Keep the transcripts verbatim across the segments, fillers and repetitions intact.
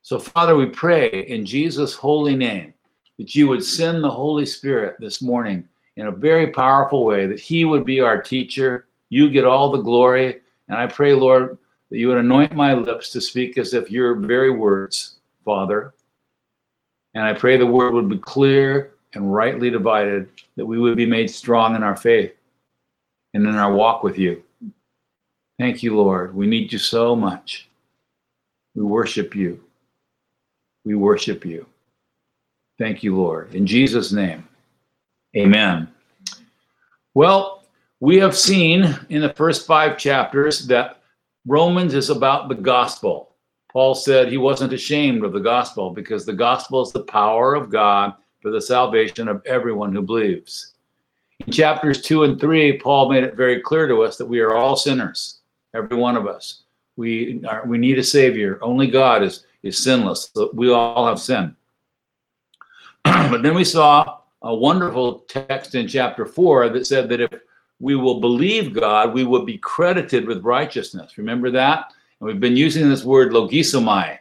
So, Father, we pray in Jesus' holy name that you would send the Holy Spirit this morning in a very powerful way, that he would be our teacher. You get all the glory. And I pray, Lord, that you would anoint my lips to speak as if your very words, Father. And I pray the word would be clear and rightly divided, that we would be made strong in our faith and in our walk with you. Thank you, Lord. We need you so much. We worship you. We worship you. Thank you, Lord. In Jesus' name, amen. Well, we have seen in the first five chapters that Romans is about the gospel. Paul said he wasn't ashamed of the gospel because the gospel is the power of God for the salvation of everyone who believes. In chapters two and three, Paul made it very clear to us that we are all sinners, every one of us. We are, we need a savior. Only God is, is sinless. So we all have sin. But then we saw a wonderful text in chapter four that said that if we will believe God, we will be credited with righteousness. Remember that? And we've been using this word logisomai,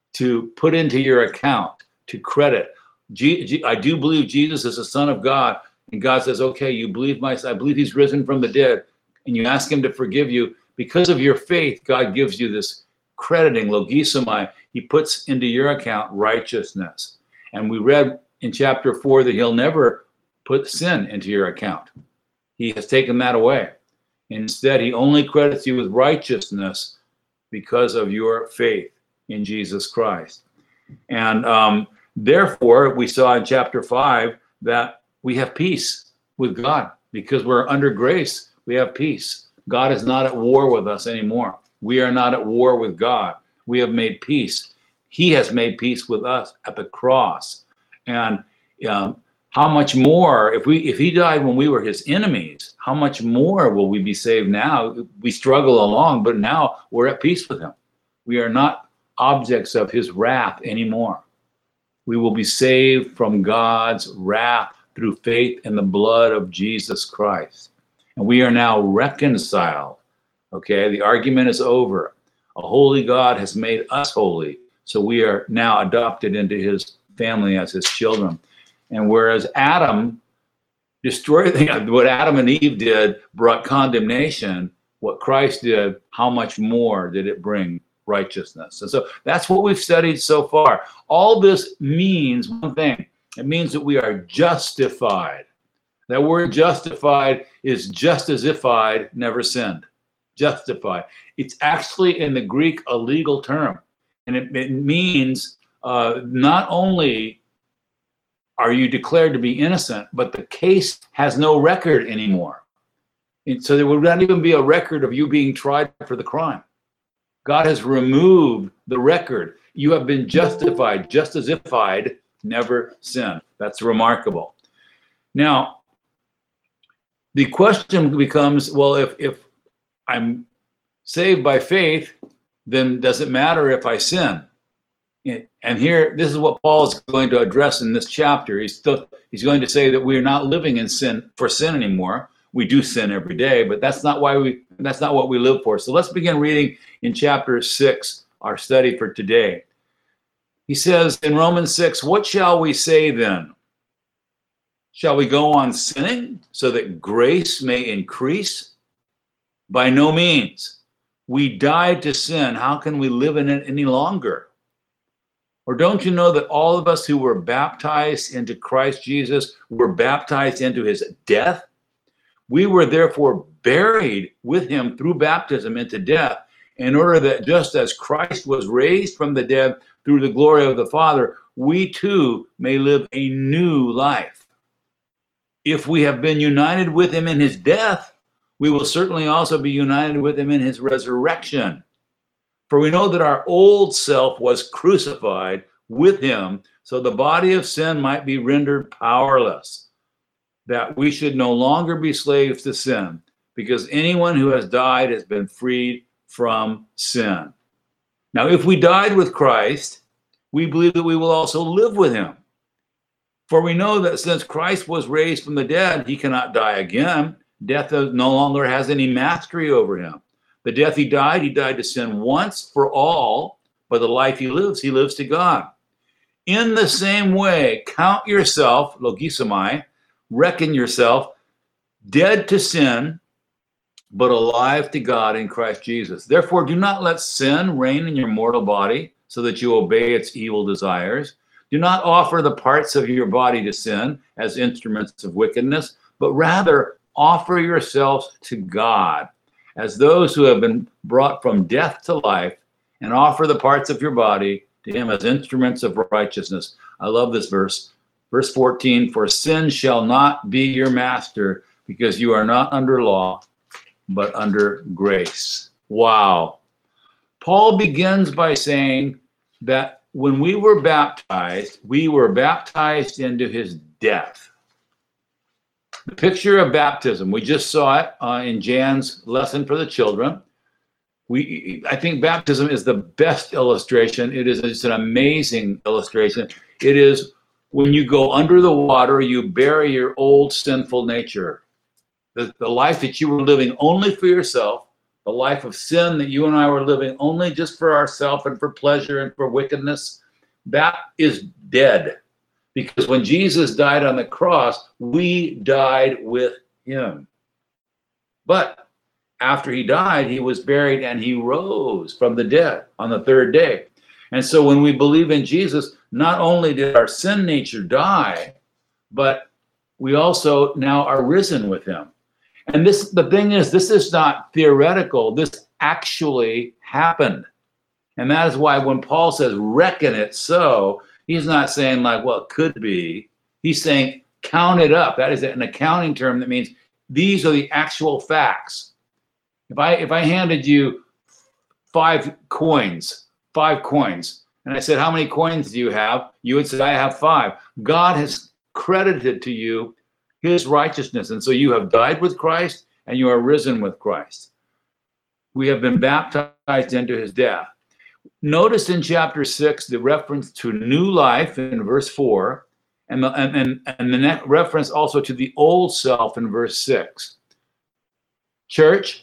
to put into your account, to credit. G- G- I do believe Jesus is the Son of God. And God says, okay, you believe my son. I believe he's risen from the dead. And you ask him to forgive you. Because of your faith, God gives you this crediting, logisomai. He puts into your account righteousness. And we read in chapter four that he'll never put sin into your account. He has taken that away. Instead, he only credits you with righteousness because of your faith in Jesus Christ. And um, therefore, we saw in chapter five that we have peace with God because we're under grace. We have peace. God is not at war with us anymore. We are not at war with God. We have made peace. He has made peace with us at the cross. And um, how much more, if we if he died when we were his enemies, how much more will we be saved now? We struggle along, but now we're at peace with him. We are not objects of his wrath anymore. We will be saved from God's wrath through faith in the blood of Jesus Christ. And we are now reconciled. Okay, the argument is over. A holy God has made us holy, so we are now adopted into his family as his children. And whereas Adam destroyed the, what Adam and Eve did brought condemnation, what Christ did, how much more did it bring righteousness? And so that's what we've studied so far. All this means one thing. It means that we are justified. That word justified is just as if I'd never sinned. Justified. It's actually in the Greek a legal term. And it, it means uh, not only are you declared to be innocent, but the case has no record anymore. And so there would not even be a record of you being tried for the crime. God has removed the record. You have been justified just as if I'd never sinned. That's remarkable. Now, the question becomes, well, if, if I'm saved by faith, then does it matter if I sin? And here, this is what Paul is going to address in this chapter. He's still, he's going to say that we are not living in sin for sin anymore. We do sin every day, but that's not why we, that's not what we live for. So let's begin reading in chapter six, our study for today. He says in Romans six, what shall we say then? Shall we go on sinning so that grace may increase? By no means. We died to sin. How can we live in it any longer? Or don't you know that all of us who were baptized into Christ Jesus were baptized into his death? We were therefore buried with him through baptism into death, in order that just as Christ was raised from the dead through the glory of the Father, we too may live a new life. If we have been united with him in his death, we will certainly also be united with him in his resurrection. For we know that our old self was crucified with him, so the body of sin might be rendered powerless, that we should no longer be slaves to sin, because anyone who has died has been freed from sin. Now, if we died with Christ, we believe that we will also live with him. For we know that since Christ was raised from the dead, he cannot die again. Death no longer has any mastery over him. The death he died, he died to sin once for all, but the life he lives, he lives to God. In the same way, count yourself, logisomai, reckon yourself, dead to sin, but alive to God in Christ Jesus. Therefore, do not let sin reign in your mortal body so that you obey its evil desires. Do not offer the parts of your body to sin as instruments of wickedness, but rather offer yourselves to God as those who have been brought from death to life, and offer the parts of your body to him as instruments of righteousness. I love this verse. Verse fourteen, for sin shall not be your master, because you are not under law, but under grace. Wow. Paul begins by saying that when we were baptized, we were baptized into his death. The picture of baptism, we just saw it uh, in Jan's lesson for the children. We, I think baptism is the best illustration. It is it's an amazing illustration. It is when you go under the water, you bury your old sinful nature. The, the life that you were living only for yourself, the life of sin that you and I were living only just for ourselves and for pleasure and for wickedness, that is dead. Because when Jesus died on the cross, we died with him. But after he died, he was buried and he rose from the dead on the third day. And so when we believe in Jesus, not only did our sin nature die, but we also now are risen with him. And this, the thing is, this is not theoretical. This actually happened. And that is why when Paul says, reckon it so, he's not saying like, well, it could be. He's saying, count it up. That is an accounting term that means these are the actual facts. If I if I handed you five coins, five coins, and I said, how many coins do you have? You would say, I have five. God has credited to you his righteousness. And so you have died with Christ and you are risen with Christ. We have been baptized into his death. Notice in chapter six, the reference to new life in verse four, and the, and, and, and the next reference also to the old self in verse six. Church,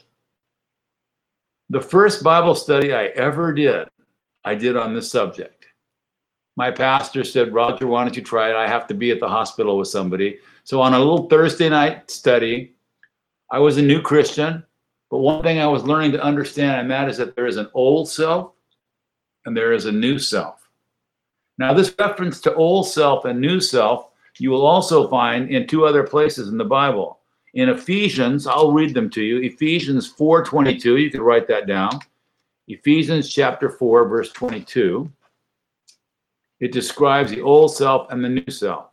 the first Bible study I ever did, I did on this subject. My pastor said, Roger, why don't you try it? I have to be at the hospital with somebody. So on a little Thursday night study, I was a new Christian, but one thing I was learning to understand, and that is that there is an old self and there is a new self. Now, this reference to old self and new self, you will also find in two other places in the Bible. In Ephesians, I'll read them to you. Ephesians four twenty-two, you can write that down. Ephesians chapter four, verse twenty-two. It describes the old self and the new self.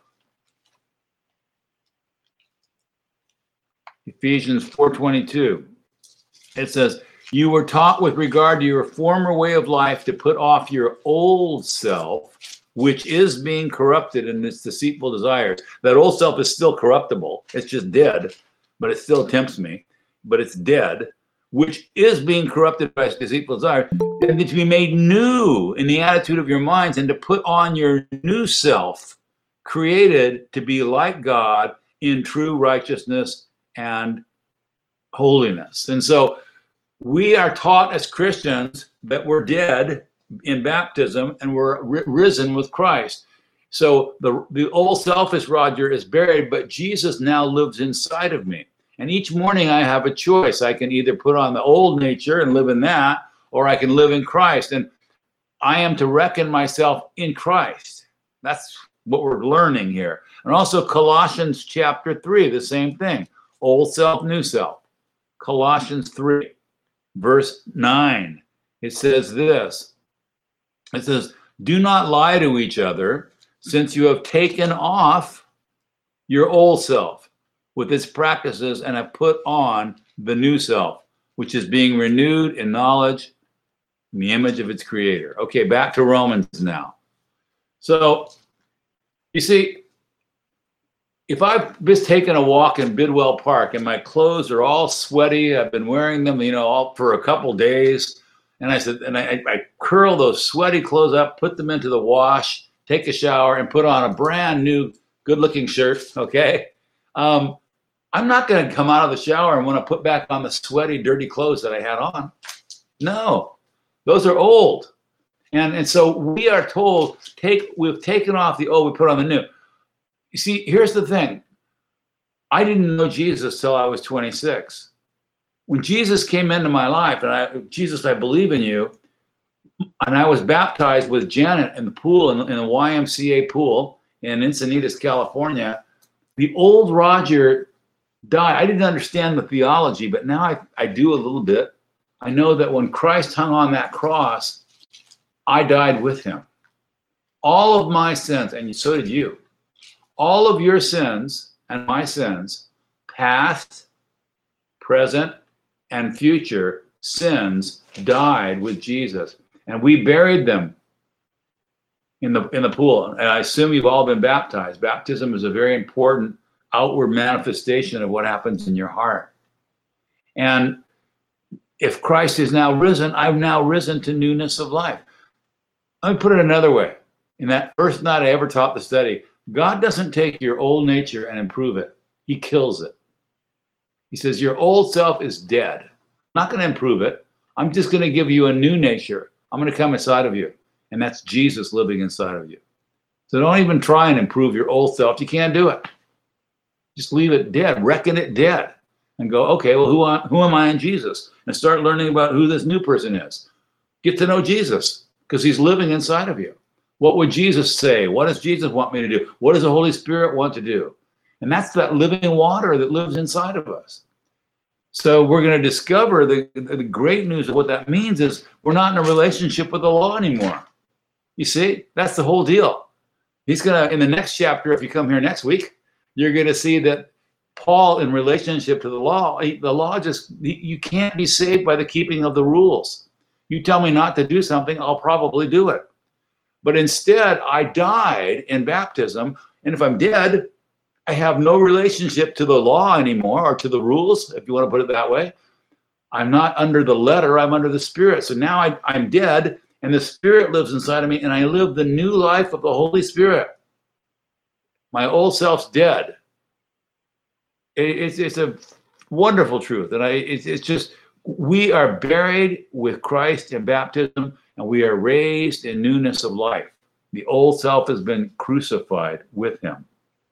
Ephesians four twenty-two. It says, you were taught with regard to your former way of life to put off your old self, which is being corrupted in its deceitful desires. That old self is still corruptible. It's just dead, but it still tempts me. But it's dead, which is being corrupted by its deceitful desire, and to be made new in the attitude of your minds, and to put on your new self, created to be like God in true righteousness and holiness. And so we are taught as Christians that we're dead in baptism and we're ri- risen with Christ. So the, the old selfish Roger is buried, but Jesus now lives inside of me. And each morning I have a choice. I can either put on the old nature and live in that, or I can live in Christ. And I am to reckon myself in Christ. That's what we're learning here. And also Colossians chapter three, the same thing. Old self, new self. Colossians three, verse nine. It says this. It says, do not lie to each other, since you have taken off your old self with its practices and have put on the new self, which is being renewed in knowledge in the image of its creator. Okay, back to Romans now. So, you see, if I've just taken a walk in Bidwell Park and my clothes are all sweaty, I've been wearing them, you know, all for a couple days, and I said, and I, I curl those sweaty clothes up, put them into the wash, take a shower, and put on a brand new, good-looking shirt. Okay, um, I'm not going to come out of the shower and want to put back on the sweaty, dirty clothes that I had on. No, those are old. And, and so we are told, take we've taken off the old, we put on the new. You see, here's the thing. I didn't know Jesus till I was twenty-six. When Jesus came into my life, and I, Jesus, I believe in you, and I was baptized with Janet in the pool, in, in the Y M C A pool in Encinitas, California, the old Roger died. I didn't understand the theology, but now I, I do a little bit. I know that when Christ hung on that cross, I died with him. All of my sins, and so did you, all of your sins and my sins, past, present, and future sins, died with Jesus. And we buried them in the in the pool. And I assume you've all been baptized. Baptism is a very important outward manifestation of what happens in your heart. And if Christ is now risen, I've now risen to newness of life. Let me put it another way. In that first night I ever taught the study, God doesn't take your old nature and improve it. He kills it. He says, your old self is dead. I'm not going to improve it. I'm just going to give you a new nature. I'm going to come inside of you. And that's Jesus living inside of you. So don't even try and improve your old self. You can't do it. Just leave it dead. Reckon it dead. And go, okay, well, who, who am I in Jesus? And start learning about who this new person is. Get to know Jesus, because he's living inside of you. What would Jesus say? What does Jesus want me to do? What does the Holy Spirit want to do? And that's that living water that lives inside of us. So we're going to discover the, the great news of what that means is we're not in a relationship with the law anymore. You see, that's the whole deal. He's going to, in the next chapter, if you come here next week, you're going to see that Paul, in relationship to the law, the law just, you can't be saved by the keeping of the rules. You tell me not to do something, I'll probably do it. But instead, I died in baptism. And if I'm dead, I have no relationship to the law anymore, or to the rules, if you want to put it that way. I'm not under the letter, I'm under the Spirit. So now I, I'm dead, and the Spirit lives inside of me, and I live the new life of the Holy Spirit. My old self's dead. It, it's, it's a wonderful truth. And I, it's, it's just, we are buried with Christ in baptism, and we are raised in newness of life. The old self has been crucified with him.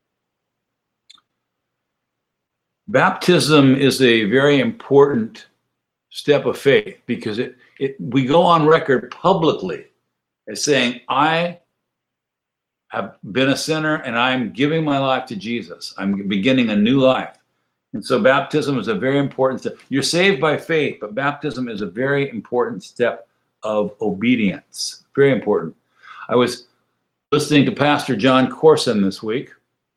Baptism is a very important step of faith, because it, it we go on record publicly as saying, I have been a sinner and I'm giving my life to Jesus. I'm beginning a new life. And so baptism is a very important step. You're saved by faith, but baptism is a very important step of obedience. Very important. I was listening to Pastor John Corson this week.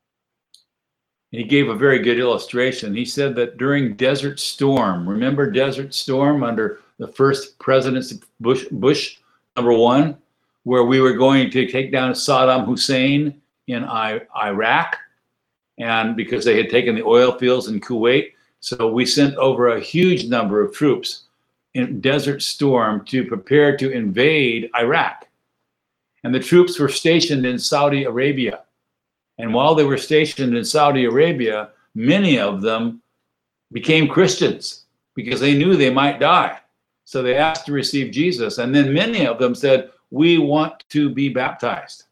He gave a very good illustration. He said that during Desert Storm, remember Desert Storm under the first presidency, Bush, Bush number one, where we were going to take down Saddam Hussein in I, Iraq, and because they had taken the oil fields in Kuwait. So we sent over a huge number of troops in Desert Storm to prepare to invade Iraq. And the troops were stationed in Saudi Arabia. And while they were stationed in Saudi Arabia, many of them became Christians because they knew they might die. So they asked to receive Jesus. And then many of them said, we want to be baptized.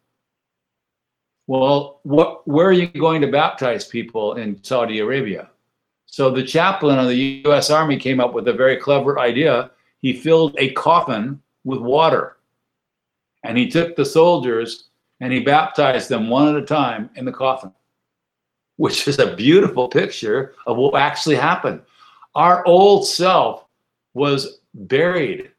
Well, what, where are you going to baptize people in Saudi Arabia? So the chaplain of the U S Army came up with a very clever idea. He filled a coffin with water. And he took the soldiers and he baptized them one at a time in the coffin, which is a beautiful picture of what actually happened. Our old self was buried.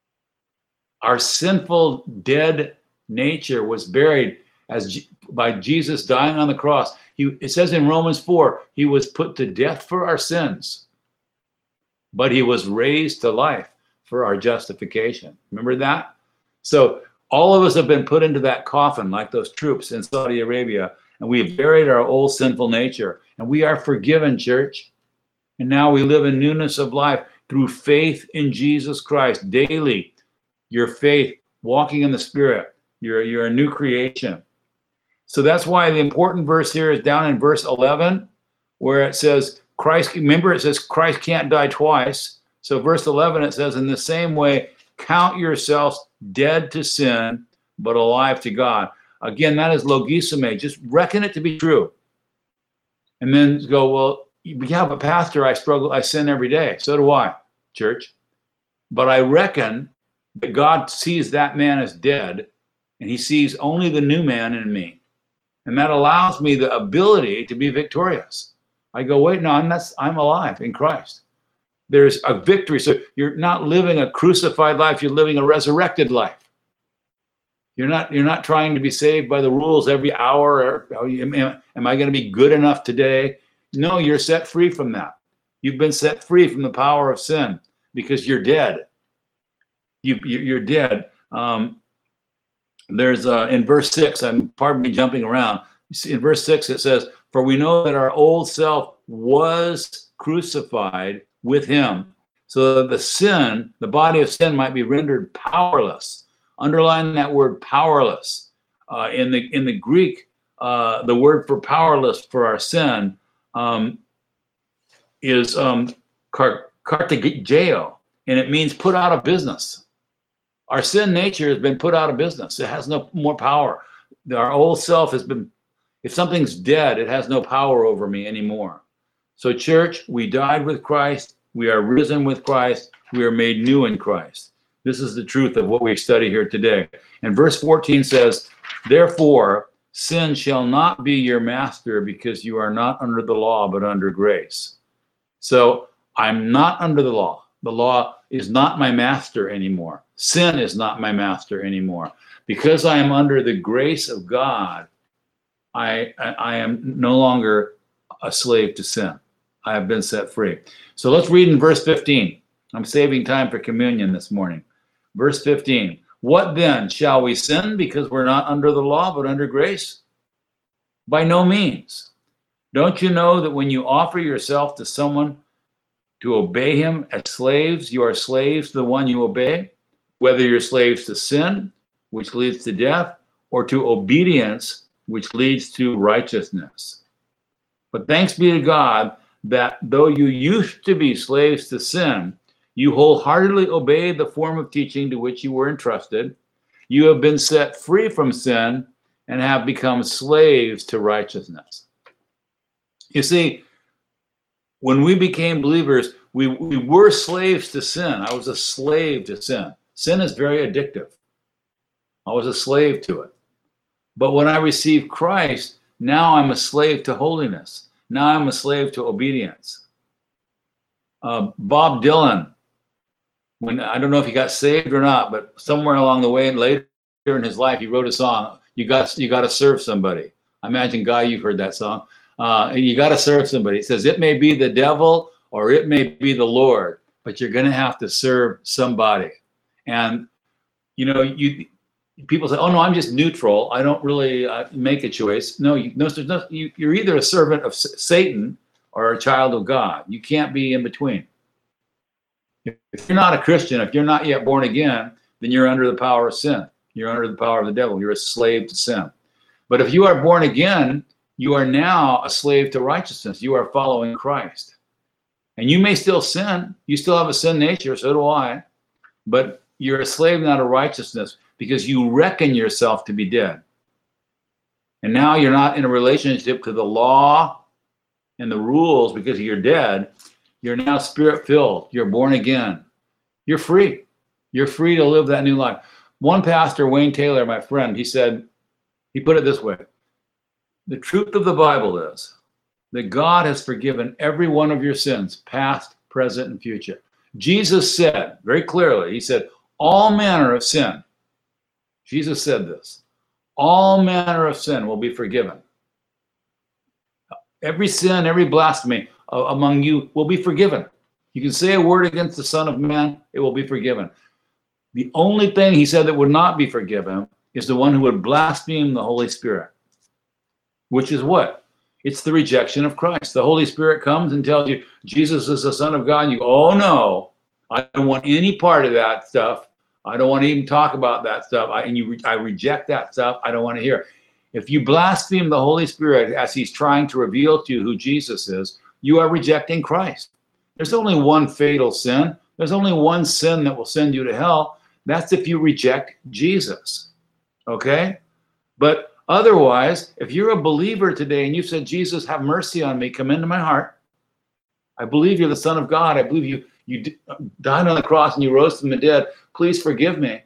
Our sinful, dead nature was buried as by Jesus dying on the cross. He, it says in Romans four, he was put to death for our sins, but he was raised to life for our justification. Remember that? So all of us have been put into that coffin like those troops in Saudi Arabia, and we have buried our old sinful nature, and we are forgiven, church. And now we live in newness of life through faith in Jesus Christ daily. Your faith, walking in the Spirit, you're, you're a new creation. So that's why the important verse here is down in verse eleven, where it says, Christ, remember it says Christ can't die twice. So verse eleven, it says, in the same way, count yourselves dead to sin, but alive to God. Again, that is logisome. Just reckon it to be true. And then go, well, yeah, but pastor, I struggle, I sin every day. So do I, church. But I reckon that God sees that man as dead, and he sees only the new man in me. And that allows me the ability to be victorious. I go, wait, no, I'm not, I'm alive in Christ. There's a victory. So you're not living a crucified life, you're living a resurrected life. You're not, you're not trying to be saved by the rules every hour. Or, am, am I going to be good enough today? No, you're set free from that. You've been set free from the power of sin because you're dead. You, you're dead. Um, there's uh, in verse six, I'm pardon me jumping around. In verse six, it says, "For we know that our old self was crucified with him, so that the sin, the body of sin, might be rendered powerless." Underline that word powerless. Uh, in the in the Greek, uh, the word for powerless for our sin um, is um, car- kartageo, and it means put out of business. Our sin nature has been put out of business. It has no more power. Our old self has been, if something's dead, it has no power over me anymore. So church, we died with Christ. We are risen with Christ. We are made new in Christ. This is the truth of what we study here today. And verse fourteen says, "Therefore, sin shall not be your master, because you are not under the law, but under grace." So I'm not under the law. The law is not my master anymore. Sin is not my master anymore. Because I am under the grace of God, I, I, I am no longer a slave to sin. I have been set free. So let's read in verse fifteen. I'm saving time for communion this morning. Verse fifteen, "What then? Shall we sin because we're not under the law, but under grace? By no means. Don't you know that when you offer yourself to someone to obey him as slaves, you are slaves to the one you obey, whether you're slaves to sin, which leads to death, or to obedience, which leads to righteousness. But thanks be to God that though you used to be slaves to sin, you wholeheartedly obeyed the form of teaching to which you were entrusted. You have been set free from sin and have become slaves to righteousness." You see, when we became believers, we, we were slaves to sin. I was a slave to sin. Sin is very addictive. I was a slave to it. But when I received Christ, now I'm a slave to holiness. Now I'm a slave to obedience. Uh, Bob Dylan, when I don't know if he got saved or not, but somewhere along the way and later in his life, he wrote a song. You got you got to serve somebody. I imagine, Guy, you've heard that song. Uh, you got to serve somebody. It says, "It may be the devil or it may be the Lord, but you're going to have to serve somebody." And you know, you people say, "Oh no, I'm just neutral. I don't really uh, make a choice." No, you, no, there's no. You, you're either a servant of Satan or a child of God. You can't be in between. If you're not a Christian, if you're not yet born again, then you're under the power of sin. You're under the power of the devil. You're a slave to sin. But if you are born again, you are now a slave to righteousness. You are following Christ. And you may still sin. You still have a sin nature, so do I. But you're a slave now to righteousness because you reckon yourself to be dead. And now you're not in a relationship to the law and the rules because you're dead. You're now spirit-filled. You're born again. You're free. You're free to live that new life. One pastor, Wayne Taylor, my friend, he said, he put it this way: "The truth of the Bible is that God has forgiven every one of your sins, past, present, and future." Jesus said very clearly, he said, all manner of sin. Jesus said this. All manner of sin will be forgiven. Every sin, every blasphemy among you will be forgiven. You can say a word against the Son of Man, it will be forgiven. The only thing, he said, that would not be forgiven is the one who would blaspheme the Holy Spirit. Which is what? It's the rejection of Christ. The Holy Spirit comes and tells you Jesus is the Son of God. And you go, "Oh no, I don't want any part of that stuff. I don't want to even talk about that stuff. I, and you, I reject that stuff. I don't want to hear." If you blaspheme the Holy Spirit as he's trying to reveal to you who Jesus is, you are rejecting Christ. There's only one fatal sin. There's only one sin that will send you to hell. That's if you reject Jesus, okay? But otherwise, if you're a believer today and you said, Jesus, have mercy on me, come into my heart. I believe you're the Son of God. I believe you, you died on the cross and you rose from the dead. Please forgive me.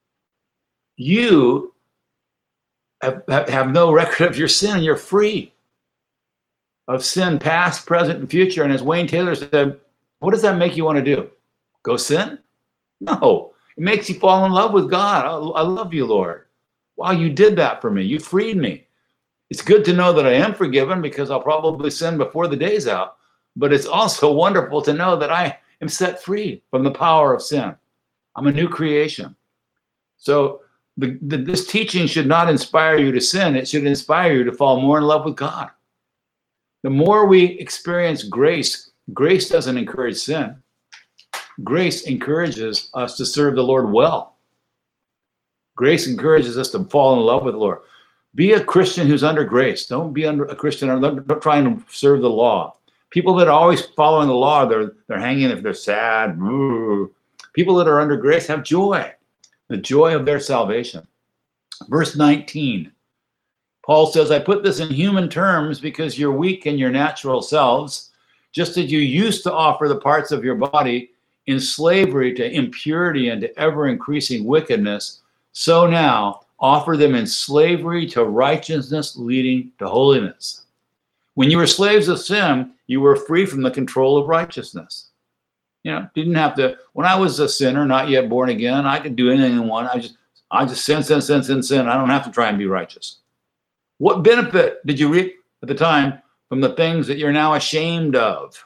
You have, have no record of your sin. You're free of sin, past, present, and future. And as Wayne Taylor said, what does that make you want to do? Go sin? No. It makes you fall in love with God. I, I love you, Lord. Wow, you did that for me. You freed me. It's good to know that I am forgiven because I'll probably sin before the day's out. But it's also wonderful to know that I am set free from the power of sin. I'm a new creation. So the, the, this teaching should not inspire you to sin. It should inspire you to fall more in love with God. The more we experience grace, grace doesn't encourage sin. Grace encourages us to serve the Lord well. Grace encourages us to fall in love with the Lord. Be a Christian who's under grace. Don't be under a Christian don't try and serve the law. People that are always following the law, they're they're hanging if they're sad. People that are under grace have joy, the joy of their salvation. Verse nineteen, Paul says, I put this in human terms because you're weak in your natural selves, just as you used to offer the parts of your body in slavery to impurity and to ever-increasing wickedness, so now offer them in slavery to righteousness leading to holiness. When you were slaves of sin, you were free from the control of righteousness. You know, didn't have to, when I was a sinner, not yet born again, I could do anything I want. I just, I just sin, sin, sin, sin, sin. I don't have to try and be righteous. What benefit did you reap at the time from the things that you're now ashamed of?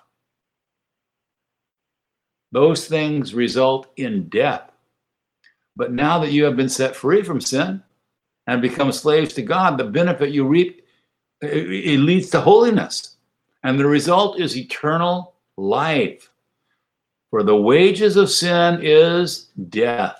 Those things result in death. But now that you have been set free from sin and become slaves to God, the benefit you reap, it, it leads to holiness. And the result is eternal life. For the wages of sin is death.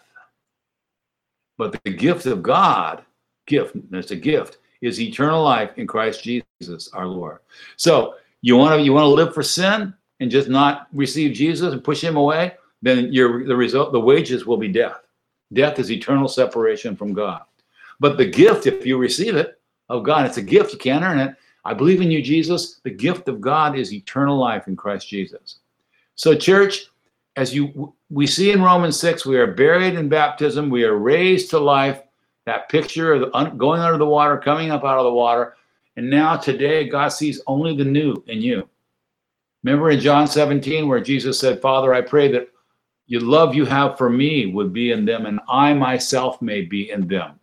But the gift of God, gift, it's a gift, is eternal life in Christ Jesus our Lord. So you want to you want to live for sin and just not receive Jesus and push him away, then your the result, the wages will be death. Death is eternal separation from God. But the gift, if you receive it, of God, it's a gift. You can't earn it. I believe in you, Jesus. The gift of God is eternal life in Christ Jesus. So, church, as you we see in Romans six, we are buried in baptism. We are raised to life. That picture of the, going under the water, coming up out of the water. And now today, God sees only the new in you. Remember in John seventeen, where Jesus said, Father, I pray that your love you have for me would be in them, and I myself may be in them.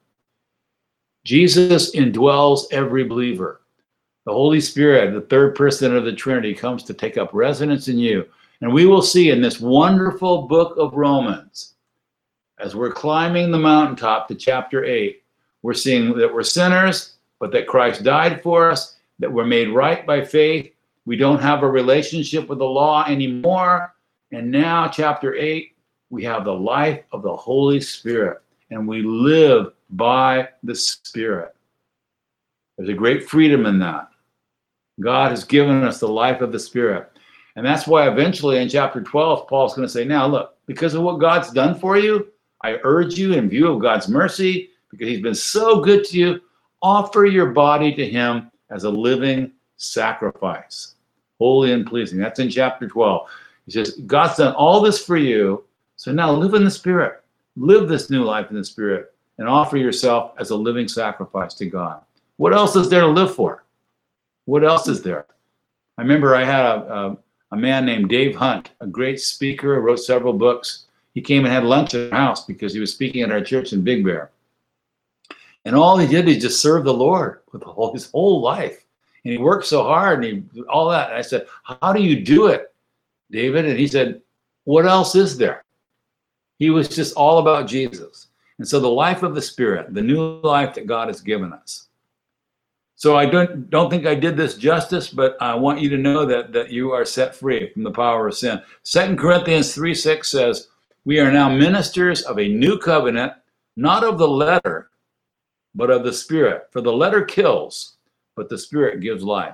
Jesus indwells every believer. The Holy Spirit, the third person of the Trinity, comes to take up residence in you. And we will see in this wonderful book of Romans, as we're climbing the mountaintop to chapter eight, we're seeing that we're sinners, but that Christ died for us, that we're made right by faith. We don't have a relationship with the law anymore. And now, chapter eight, we have the life of the Holy Spirit, and we live by the Spirit. There's a great freedom in that. God has given us the life of the Spirit. And that's why eventually in chapter twelve, Paul's going to say, now look, because of what God's done for you, I urge you in view of God's mercy, because he's been so good to you, offer your body to him as a living sacrifice, holy and pleasing. That's in chapter twelve. He says, God's done all this for you, so now live in the Spirit. Live this new life in the Spirit and offer yourself as a living sacrifice to God. What else is there to live for? What else is there? I remember I had a, a, a man named Dave Hunt, a great speaker, wrote several books. He came and had lunch at our house because he was speaking at our church in Big Bear. And all he did is just serve the Lord with whole, his whole life. And he worked so hard and he all that. And I said, how do you do it, David? And he said, what else is there? He was just all about Jesus. And so the life of the Spirit, the new life that God has given us. So I don't, don't think I did this justice, but I want you to know that, that you are set free from the power of sin. Second Corinthians three six says, we are now ministers of a new covenant, not of the letter, but of the Spirit. For the letter kills, but the Spirit gives life.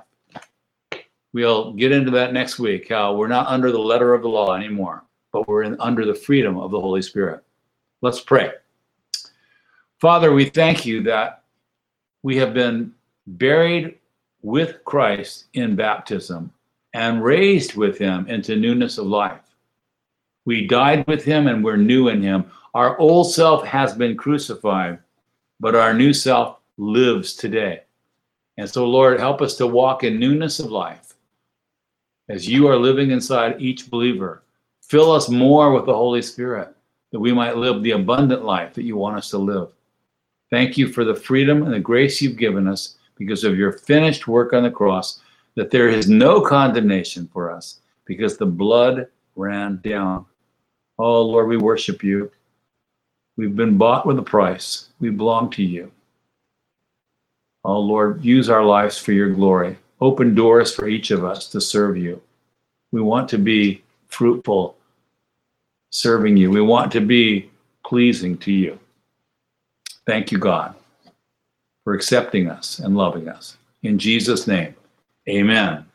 We'll get into that next week, how we're not under the letter of the law anymore, but we're in, under the freedom of the Holy Spirit. Let's pray. Father, we thank you that we have been buried with Christ in baptism and raised with him into newness of life. We died with him and we're new in him. Our old self has been crucified, but our new self lives today. And so, Lord, help us to walk in newness of life as you are living inside each believer. Fill us more with the Holy Spirit that we might live the abundant life that you want us to live. Thank you for the freedom and the grace you've given us because of your finished work on the cross, that there is no condemnation for us because the blood ran down. Oh, Lord, we worship you. We've been bought with a price. We belong to you. Oh, Lord, use our lives for your glory. Open doors for each of us to serve you. We want to be fruitful serving you. We want to be pleasing to you. Thank you, God, for accepting us and loving us. In Jesus' name, amen.